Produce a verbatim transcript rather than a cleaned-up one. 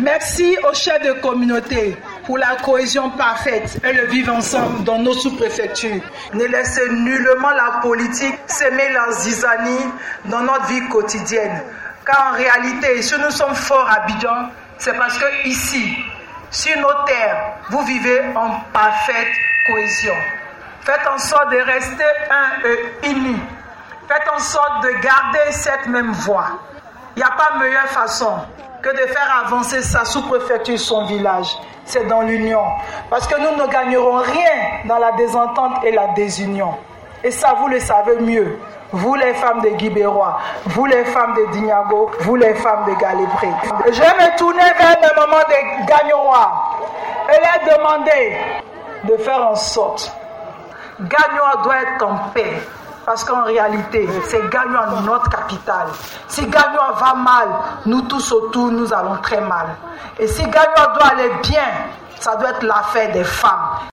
Merci aux chefs de communauté pour la cohésion parfaite et le vivre ensemble dans nos sous-préfectures. Ne laissez nullement la politique s'aimer la zizanie dans notre vie quotidienne. Car en réalité, si nous sommes forts à Abidjan, c'est parce que ici, sur nos terres, vous vivez en parfaite cohésion. Faites en sorte de rester un et unis. Faites en sorte de garder cette même voie. Il n'y a pas meilleure façon que de faire avancer sa sous-préfecture, son village. C'est dans l'union. Parce que nous ne gagnerons rien dans la désentente et la désunion. Et ça, vous le savez mieux. Vous les femmes de Guibérois, vous les femmes de Dignago, vous les femmes de Galébré. Je vais me tourner vers le moment des Gagnois et leur demander de faire en sorte. Gagnois doit être en paix. Parce qu'en réalité, c'est Gagnois notre capitale. Si Gagnois va mal, nous tous autour, nous allons très mal. Et si Gagnois doit aller bien, ça doit être l'affaire des femmes.